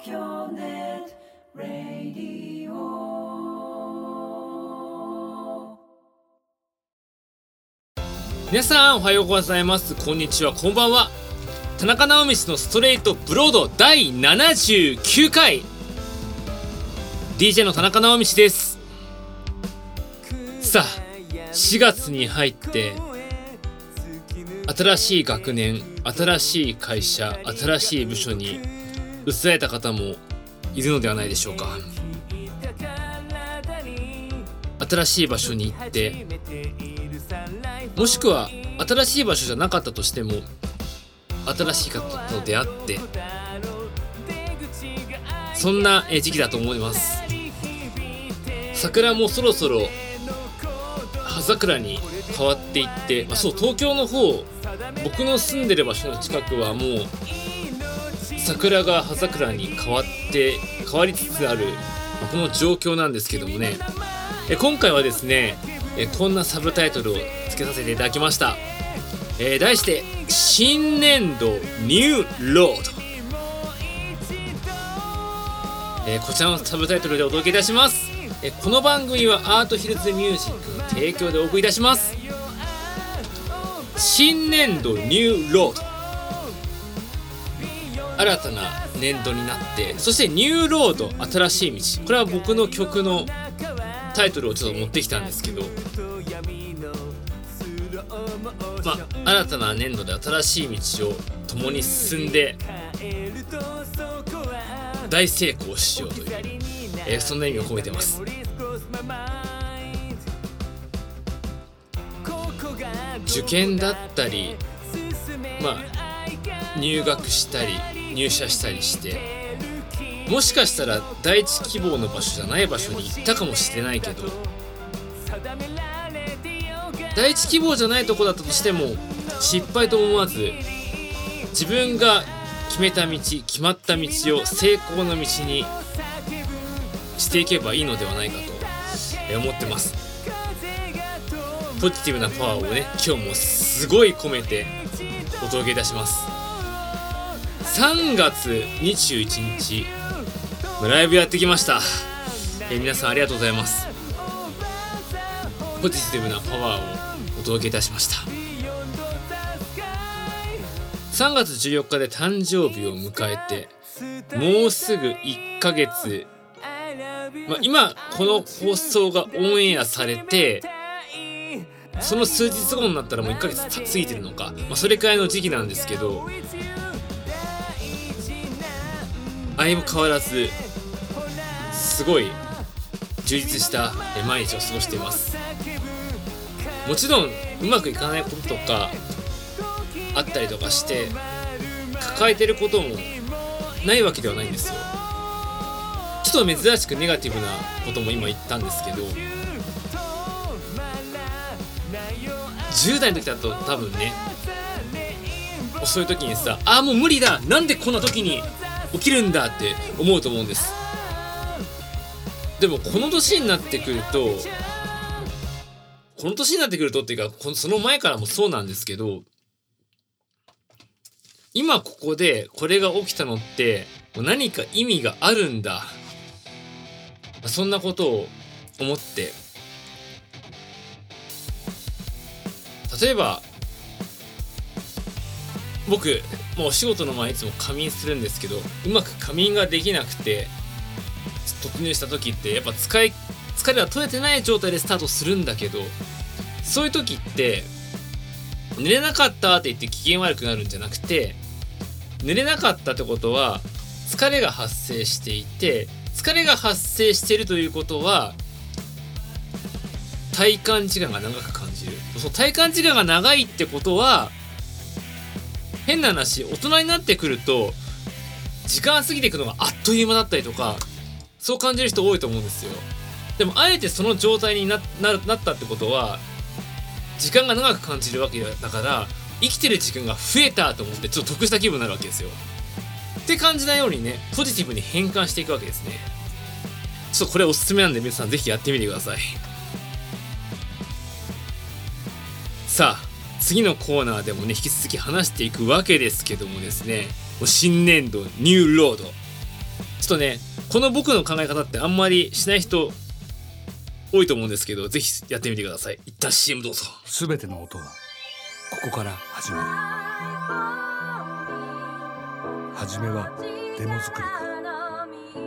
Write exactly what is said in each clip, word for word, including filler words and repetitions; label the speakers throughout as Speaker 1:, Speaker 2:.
Speaker 1: 京ネットラディオ。
Speaker 2: 皆さんおはようございます、こんにちは、こんばんは。田中直道のストレートブロードだいななじゅうきゅうかい ディージェー の田中直道です。さあしがつに入って新しい学年、新しい会社、新しい部署に移られた方もいるのではないでしょうか。新しい場所に行って、もしくは新しい場所じゃなかったとしても新しい方と出会って、そんな時期だと思います。桜もそろそろ葉桜に変わっていって、まあ、そう東京の方、僕の住んでる場所の近くはもう桜が葉桜に変わって変わりつつある、まあ、この状況なんですけどもね、え今回はですねえこんなサブタイトルをつけさせていただきました。えー、題して新年度ニューロード、えー、こちらのサブタイトルでお届けいたします。えー、この番組はアートヒルズミュージックの提供でお送りいたします。新年度ニューロード、新たな年度になって、そしてニューロード、新しい道、これは僕の曲のタイトルをちょっと持ってきたんですけど、まあ、新たな年度で新しい道を共に進んで大成功しようという、えー、そんな意味を込めてます。受験だったり、まあ、入学したり入社したりして、もしかしたら第一希望の場所じゃない場所に行ったかもしれないけど、第一希望じゃないとこだったとしても失敗と思わず、自分が決めた道、決まった道を成功の道にしていけばいいのではないかと思ってます。ポジティブなパワーをね、今日もすごい込めてお届けいたします。さんがつにじゅういちにちライブやってきました。え皆さんありがとうございます。ポジティブなパワーをお届けいたしました。さんがつじゅうよっかで誕生日を迎えてもうすぐいっかげつ、まあ、今この放送がオンエアされてその数日後になったらもういっかげつ過ぎてるのか、まあ、それくらいの時期なんですけど、相も変わらずすごい充実した毎日を過ごしています。もちろんうまくいかないこととかあったりとかして抱えてることもないわけではないんですよ。ちょっと珍しくネガティブなことも今言ったんですけど、じゅう代の時だと多分ね、そういう時にさ、あーもう無理だ、なんでこんな時に起きるんだって思うと思うんです。でもこの年になってくるとこの年になってくるとっていうか、その前からもそうなんですけど、今ここでこれが起きたのって何か意味があるんだ、そんなことを思って、例えば僕もうお仕事の前いつも仮眠するんですけど、うまく仮眠ができなくて突入した時ってやっぱ使い疲れは取れてない状態でスタートするんだけど、そういう時って寝れなかったって言って機嫌悪くなるんじゃなくて、寝れなかったってことは疲れが発生していて、疲れが発生しているということは体感時間が長く感じる。その体感時間が長いってことは、変な話、大人になってくると時間過ぎていくのがあっという間だったりとか、そう感じる人多いと思うんですよ。でもあえてその状態に な, な, なったってことは時間が長く感じるわけだから、生きてる時間が増えたと思ってちょっと得した気分になるわけですよ。って感じなようにね、ポジティブに変換していくわけですね。ちょっとこれおすすめなんで皆さんぜひやってみてください。さあ次のコーナーでもね引き続き話していくわけですけどもですね、もう新年度ニューロード、 ちょっとねこの僕の考え方ってあんまりしない人多いと思うんですけど、ぜひやってみてください。一旦 シーエム どうぞ。
Speaker 3: すべての音はここから始まる。はじめはデモ作りから、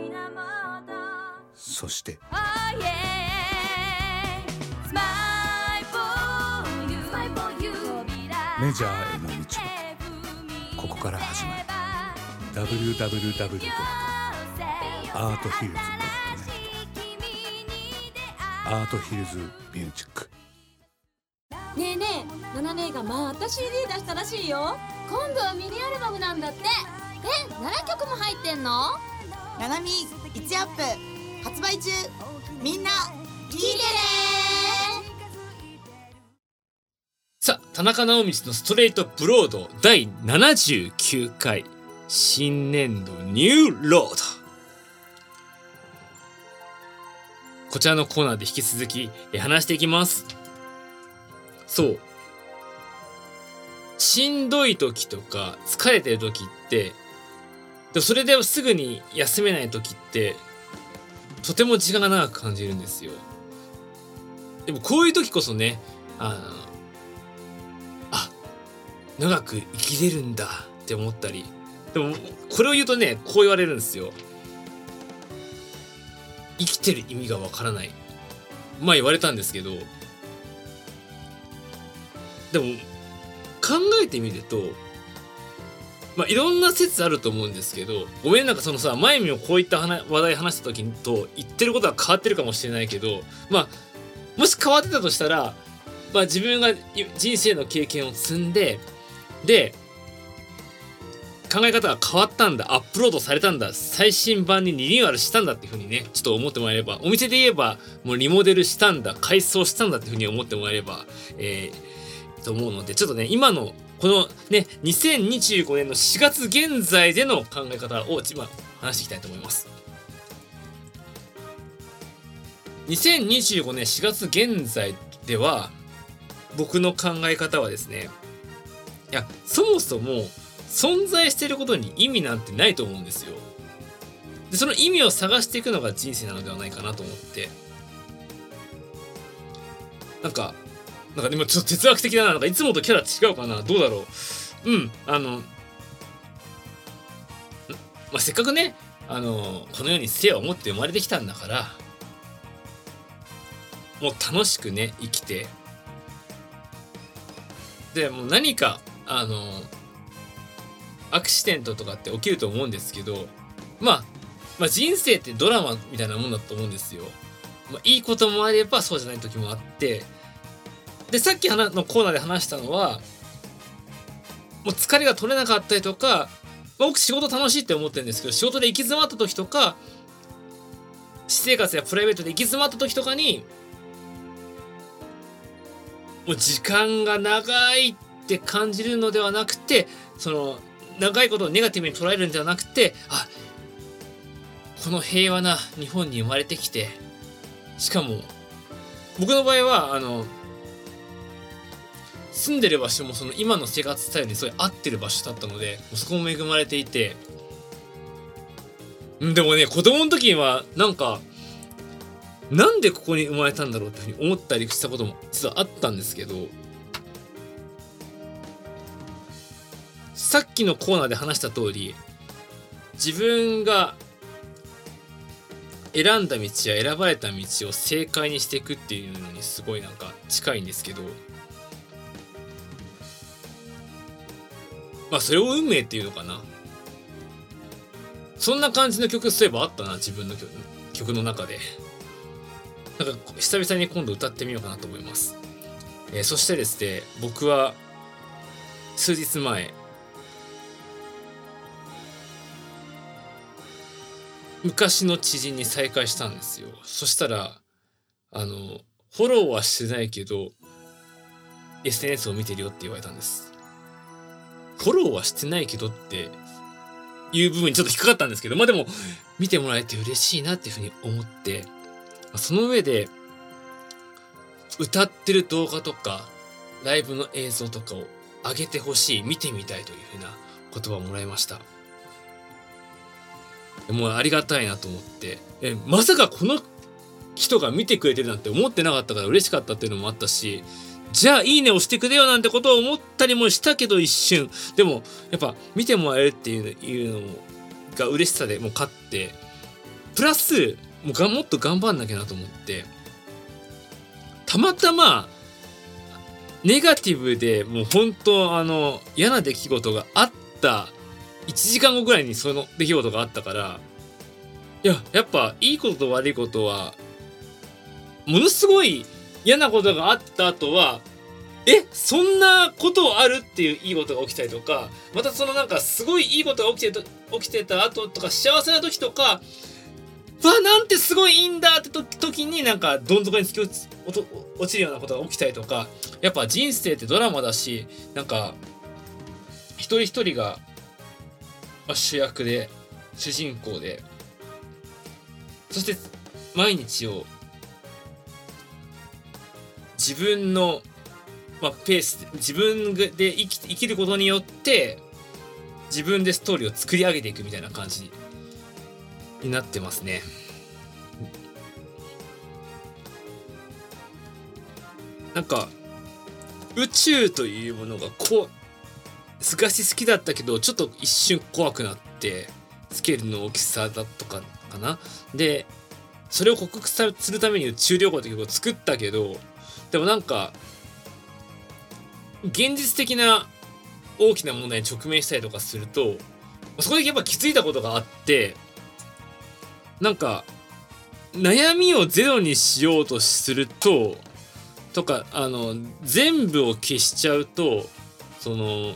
Speaker 3: そしてメジャーへの道はここから始まる。 ダブリューダブリューダブリュー ドットアートヒルズ ドットネット アートヒルズミュージック。
Speaker 4: ねえねえ、ナナ姉がまた シーディー 出したらしいよ。今度はミニアルバムなんだって。え、ななきょくも入ってんの？
Speaker 5: ナナミいちアップ発売中。みんな聞いてね。
Speaker 2: さあ、田中直道のストレートブロードだいななじゅうきゅうかい新年度ニューロード。こちらのコーナーで引き続きえ話していきます。そう。しんどい時とか疲れてる時って、でもそれですぐに休めない時ってとても時間が長く感じるんですよ。でもこういう時こそね、あの、あ、長く生きれるんだって思ったり、でもこれを言うとね、こう言われるんですよ。生きてる意味がわからない。まあ言われたんですけど、でも考えてみると、まあいろんな説あると思うんですけど、ごめん、なんかそのさ、前にもこういった話話題話した時と言ってることは変わってるかもしれないけど、まあもし変わってたとしたら、まあ自分が人生の経験を積んで、で考え方が変わったんだ、アップロードされたんだ、最新版にリニューアルしたんだっていう風にね、ちょっと思ってもらえれば、お店で言えばもうリモデルしたんだ、改装したんだっていう風に思ってもらえれば、えー、と思うので、ちょっとね、今のこのね、にせんにじゅうごねんのしがつ現在での考え方を今話していきたいと思います。にせんにじゅうごねんしがつ現在では、僕の考え方はですね、いや、そもそも存在していることに意味なんてないと思うんですよ。で、その意味を探していくのが人生なのではないかなと思って、なんかなんか今ちょっと哲学的だな。なんかいつもとキャラ違うかな。どうだろう。うん、あの、まあ、せっかくね、あのこの世に生を持って生まれてきたんだから、もう楽しくね生きて、でもう何かあのアクシデントとかって起きると思うんですけど、まあ、まあ人生ってドラマみたいなもんだと思うんですよ。まあ、いいこともあればそうじゃない時もあって、でさっきのコーナーで話したのは、もう疲れが取れなかったりとか、まあ、僕仕事楽しいって思ってるんですけど、仕事で行き詰まった時とか、私生活やプライベートで行き詰まった時とかに、もう時間が長いって感じるのではなくて、その長いことをネガティブに捉えるんではなくて、あ、この平和な日本に生まれてきて、しかも僕の場合はあの住んでる場所もその今の生活スタイルにすごい合ってる場所だったので、そこも恵まれていて、でもね、子供の時にはなんかなんでここに生まれたんだろうっていうふうに思ったりしたことも実はあったんですけど、さっきのコーナーで話した通り、自分が選んだ道や選ばれた道を正解にしていくっていうのにすごいなんか近いんですけど、まあそれを運命っていうのかな。そんな感じの曲そういえばあったな、自分の 曲, 曲の中で。なんか久々に今度歌ってみようかなと思います。えー、そしてですね、僕は数日前、昔の知人に再会したんですよ。そしたら、あの、フォローはしてないけど、エスエヌエス を見てるよって言われたんです。フォローはしてないけどっていう部分にちょっと引っかかったんですけど、まあでも、見てもらえて嬉しいなっていうふうに思って、その上で、歌ってる動画とか、ライブの映像とかを上げてほしい、見てみたいというふうな言葉をもらいました。 もうありがたいなと思って、えまさかこの人が見てくれてるなんて思ってなかったから嬉しかったっていうのもあったし、じゃあいいね押してくれよなんてことを思ったりもしたけど、一瞬でもやっぱ見てもらえるっていういうのが嬉しさでもう勝って、プラスもうがもっと頑張んなきゃなと思って、たまたまネガティブでもう本当あの嫌な出来事があったいちじかんごぐらいにその出来事があったから、いややっぱいいことと悪いことはものすごい嫌なことがあった後は、えそんなことあるっていういいことが起きたりとか、またそのなんかすごいいいことが起きて起きてた後とか幸せな時とか、わなんてすごいいいんだって時になんかどん底に突き落ち落ちるようなことが起きたりとか、やっぱ人生ってドラマだし、なんか一人一人が主役で主人公で、そして毎日を自分の、まあ、ペースで自分で生き、生きることによって自分でストーリーを作り上げていくみたいな感じになってますね。なんか宇宙というものがこう昔好きだったけどちょっと一瞬怖くなって、スケールの大きさだとかかなでそれを克服するために宇宙旅行って曲を作ったけど、でもなんか現実的な大きな問題に直面したりとかすると、そこでやっぱ気づいたことがあって、なんか悩みをゼロにしようとするととか、あの全部を消しちゃうと、その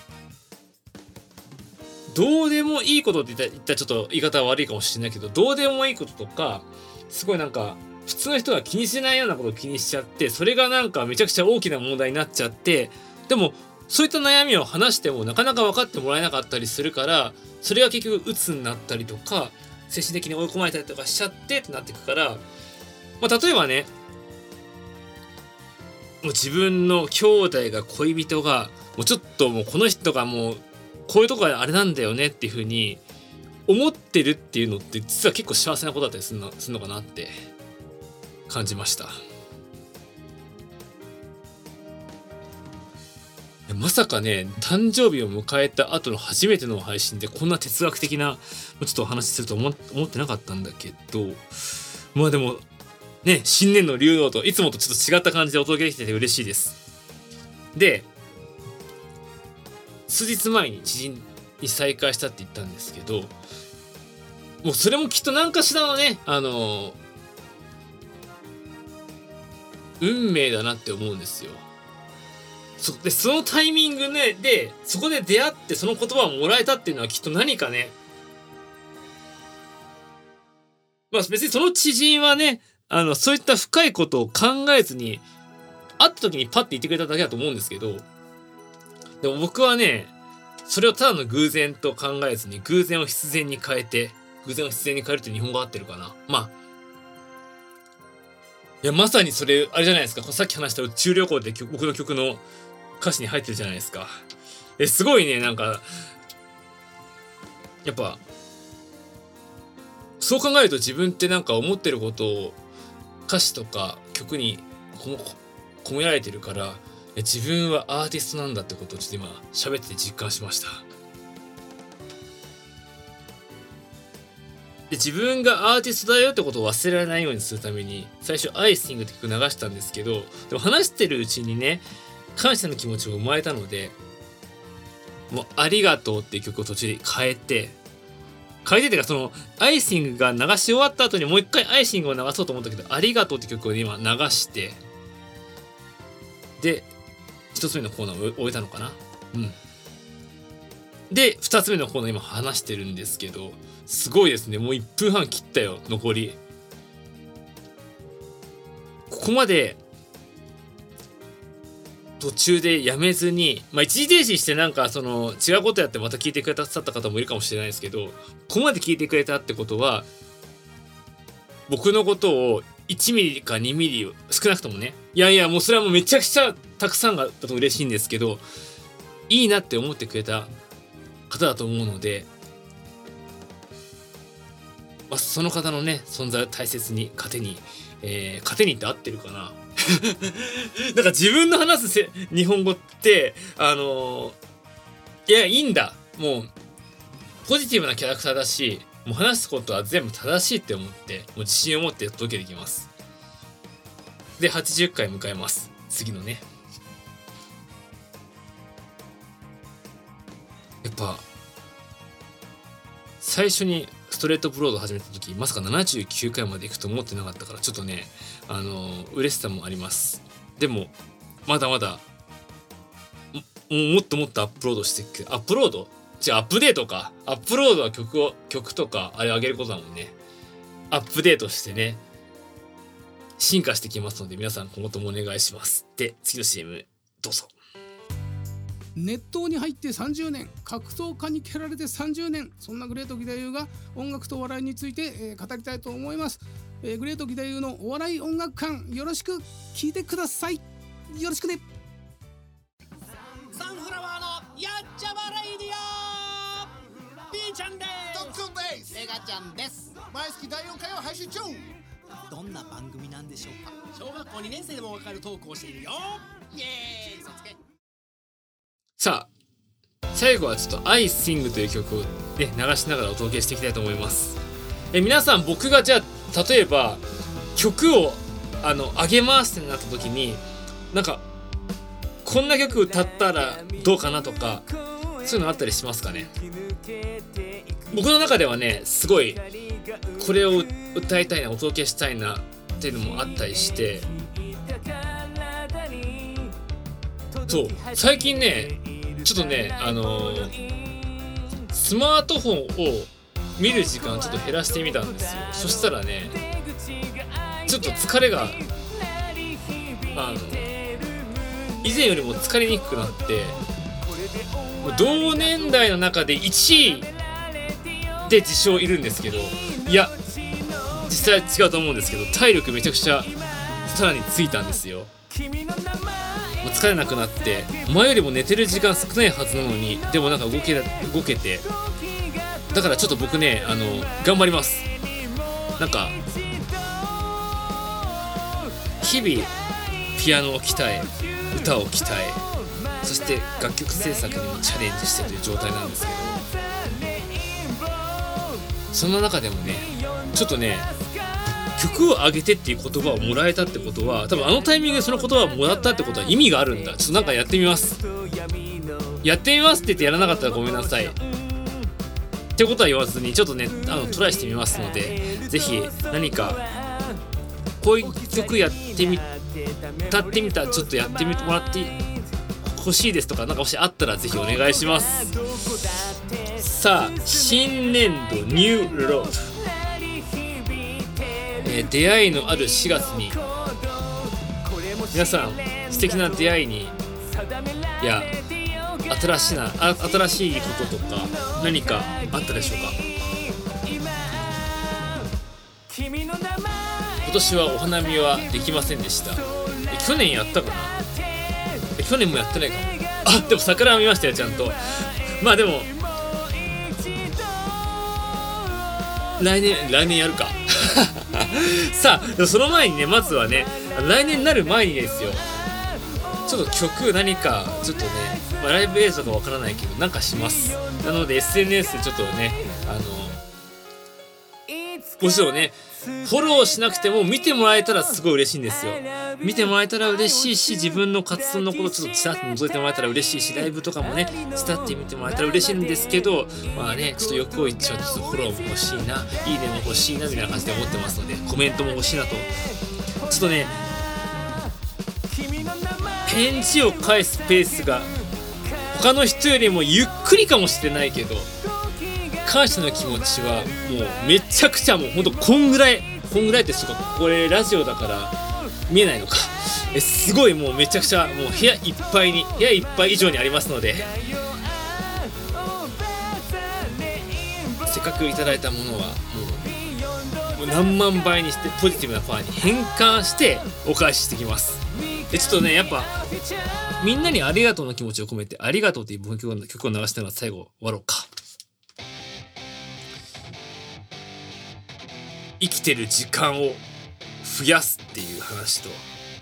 Speaker 2: どうでもいいことって言ったらちょっと言い方は悪いかもしれないけど、どうでもいいこととかすごいなんか普通の人が気にしないようなことを気にしちゃって、それがなんかめちゃくちゃ大きな問題になっちゃって、でもそういった悩みを話してもなかなか分かってもらえなかったりするから、それが結局鬱になったりとか精神的に追い込まれたりとかしちゃってってなっていくから、まあ、例えばね、もう自分の兄弟が恋人がもうちょっともうこの人がもうこういうとこがあれなんだよねっていう風に思ってるっていうのって実は結構幸せなことだったりするの、するのかなって感じました。まさかね、誕生日を迎えた後の初めての配信でこんな哲学的なちょっとお話しすると思ってなかったんだけど、まあでもね、新年の流動といつもとちょっと違った感じでお届けできてて嬉しいです。で、数日前に知人に再会したって言ったんですけど、もうそれもきっと何かしらのね、あの運命だなって思うんですよ。そでそのタイミング、ね、でそこで出会ってその言葉をもらえたっていうのはきっと何かね、まあ別にその知人はね、あのそういった深いことを考えずに会った時にパッて言ってくれただけだと思うんですけど、でも僕はね、それをただの偶然と考えずに偶然を必然に変えて、偶然を必然に変えるって日本語合ってるかな、まあいやまさにそれあれじゃないですか。さっき話した宇宙旅行って僕の曲の歌詞に入ってるじゃないですか。えすごいね、なんかやっぱそう考えると自分ってなんか思ってることを歌詞とか曲に込められてるから、自分はアーティストなんだってことをちょっと今喋って実感しました。で自分がアーティストだよってことを忘れられないようにするために最初アイシングって曲流したんですけど、でも話してるうちにね、感謝の気持ちが生まれたので、もうありがとうっていう曲を途中で変えて変えててかそのアイシングが流し終わった後にもう一回アイシングを流そうと思ったけど、ありがとうって曲を今流して、で一つ目のコーナーを終えたのかな。うんで二つ目のコーナー今話してるんですけど、すごいですね。もういっぷんはん切ったよ、残り。ここまで途中でやめずに、まあ一時停止してなんかその違うことやってまた聞いてくださった方もいるかもしれないですけど、ここまで聞いてくれたってことは僕のことをいちミリかにミリ少なくともね、いやいやもうそれはもうめちゃくちゃたくさんだと嬉しいんですけど、いいなって思ってくれた方だと思うので、 まあ、その方のね存在を大切に糧に、えー、糧にって合ってるかななんか自分の話すせ日本語ってあのー、いやいいんだ、もうポジティブなキャラクターだし、もう話すことは全部正しいって思って、もう自信を持って届けていきます。ではちじゅっかい迎えます、次のね。やっぱ最初にストレートブロード始めた時、まさかななじゅうきゅうかいまで行くと思ってなかったから、ちょっとねあの嬉しさもあります。でもまだまだ も, もっともっとアップロードしてアップロードじゃあアップデートかアップロードは曲を曲とかあれ上げることだもんね。アップデートしてね進化してきますので、皆さん今後ともお願いします。で次の シーエム どうぞ。
Speaker 6: 熱湯に入ってさんじゅうねん、格闘家に蹴られてさんじゅうねん、そんなグレート義太夫が音楽とお笑いについて、えー、語りたいと思います、えー、グレート義太夫のお笑い音楽館、よろしく聞いてください。よろしくね。
Speaker 7: サンフラワーのやっちゃまレイディオ、ピーちゃんです
Speaker 8: トッツンです。
Speaker 7: エガちゃんです。
Speaker 8: 毎月だいよんかいを配信中。
Speaker 7: どんな番組なんでしょうか。小学校にねん生でもわかるトークをしているよ。イエーイ、そつけ。
Speaker 2: さあ最後はちょっと I Sing という曲を、ね、流しながらお届けしていきたいと思います。え皆さん、僕がじゃあ例えば曲をあの上げますってなった時に、なんかこんな曲歌ったらどうかなとか、そういうのあったりしますかね。僕の中ではねすごいこれを歌いたいな、お届けしたいなっていうのもあったりして、そう最近ねちょっとねあのー、スマートフォンを見る時間ちょっと減らしてみたんですよ。そしたらねちょっと疲れがあの以前よりも疲れにくくなって、同年代の中でいちいで自称いるんですけど、いや実際違うと思うんですけど、体力めちゃくちゃさらについたんですよ。もう疲れなくなって、前よりも寝てる時間少ないはずなのに、でもなんか動け動けて、だからちょっと僕ねあの頑張ります。なんか日々ピアノを鍛え、歌を鍛え、そして楽曲制作にもチャレンジしてという状態なんですけど、その中でもねちょっとね曲を上げてっていう言葉をもらえたってことは、多分あのタイミングでその言葉をもらったってことは意味があるんだ。ちょっとなんかやってみます。やってみますって言ってやらなかったらごめんなさいってことは言わずに、ちょっとねあのトライしてみますので、ぜひ何かこういう曲やってみ歌ってみた、ちょっとやってみてもらって欲しいですとか、なんかもしあったらぜひお願いします。さあ新年度ニューロード、えー、出会いのあるしがつに皆さん素敵な出会いに、いや新しいなあ新しいこととか何かあったでしょうか。今年はお花見はできませんでした。え去年やったかな。え去年もやってないかも。あでも桜は見ましたよちゃんと。まあでも来年来年やるかさあでもその前にね、まずはね来年になる前にですよ、ちょっと曲何かちょっとね、まあ、ライブ映像かわからないけどなんかします。なので エスエヌエス でちょっとねあのもちろんねフォローしなくても見てもらえたらすごい嬉しいんですよ。見てもらえたら嬉しいし、自分の活動のことちょっとちらっと覗いてもらえたら嬉しいし、ライブとかもねちらって見てもらえたら嬉しいんですけど、まあねちょっと欲を言っちゃうとちょっとフォローも欲しいな、いいねも欲しいなみたいな感じで思ってますので、コメントも欲しいなと。ちょっとね返事を返すペースが他の人よりもゆっくりかもしれないけど、感謝の気持ちはもうめちゃくちゃもうほんとこんぐらいこんぐらいってすごい、これラジオだから見えないのか、えすごいもうめちゃくちゃもう部屋いっぱいに部屋いっぱい以上にありますので、せっかくいただいたものはもう、もう何万倍にしてポジティブなパワーに変換してお返ししてきます。でちょっとねやっぱみんなにありがとうの気持ちを込めてありがとうっていう曲を曲を流したのが最後終わろうか。 生きてる時間を増やすっていう話と、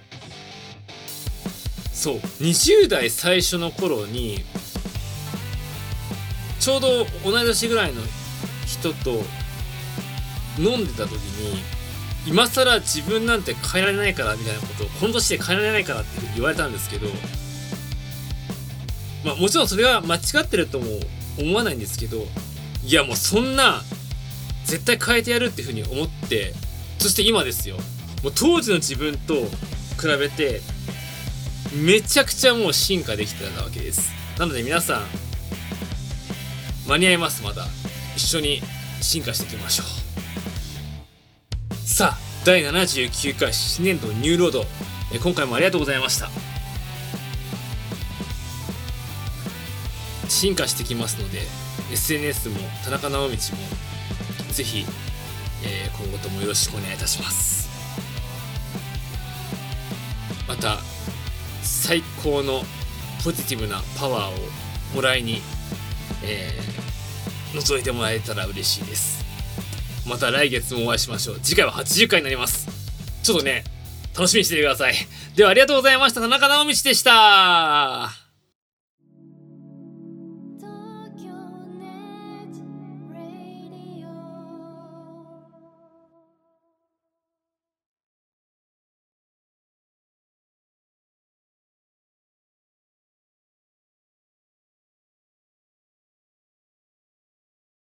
Speaker 2: そうにじゅう代最初の頃にちょうど同い年ぐらいの人と飲んでた時に、今更自分なんて変えられないからみたいなことをこの年で変えられないからって言われたんですけど、まあもちろんそれは間違ってるとも思わないんですけど、いやもうそんな絶対変えてやるっていうふうに思って、そして今ですよ、もう当時の自分と比べてめちゃくちゃもう進化できてたわけです。なので皆さん間に合います。まだ一緒に進化していきましょう。さあだいななじゅうきゅうかい新年度ニューロード、え今回もありがとうございました。進化してきますので エスエヌエス も田中直道もぜひ、えー、今後ともよろしくお願いいたします。また最高のポジティブなパワーをもらいに、えー、覗いてもらえたら嬉しいです。また来月もお会いしましょう。次回ははちじゅっかいになります。ちょっとね楽しみにしててください。ではありがとうございました。田中直道でした。